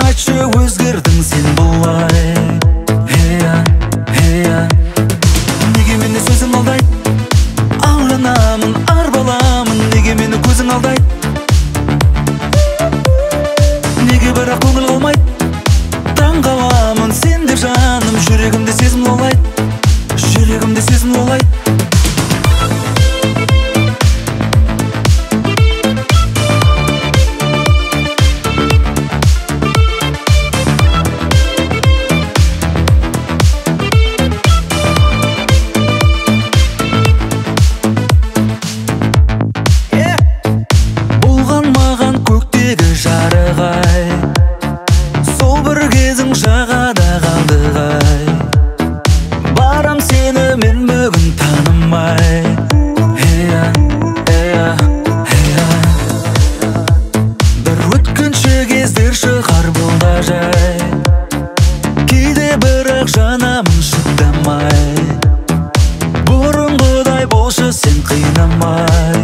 айтшы, өзгердің сен бұлай. Неге мені сөзің алдайды? Алданамын, арбаламын, неге мені көзің алдайды? Неге бірақ көңіл қалмайды? Таң қаламын сенде жаным, жүрегімде сезім лаулайды, жүрегімде сезім лаулайды. Сол бір кезің жағада қалдығай, барам сені мен бүгін танымай. Бір өткінші кездер шығар бұл да жай, кейде бірақ жанамын шыдамай. Бұрынғыдай болшы сен қинамай.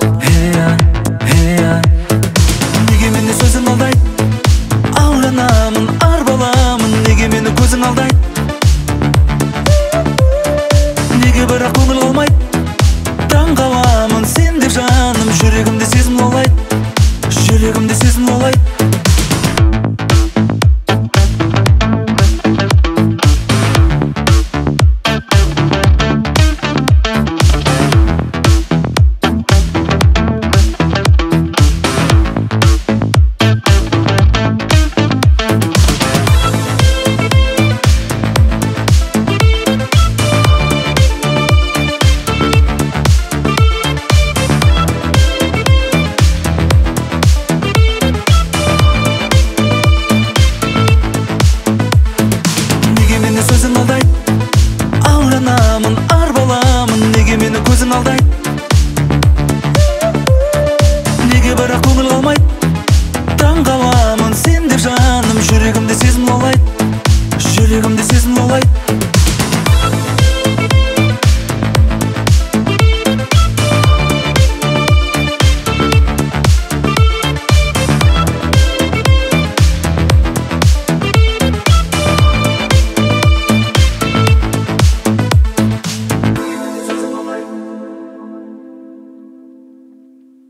Неге мені сөзің алдайды? Алданамын, арбаламын, неге мені көзің алдайды?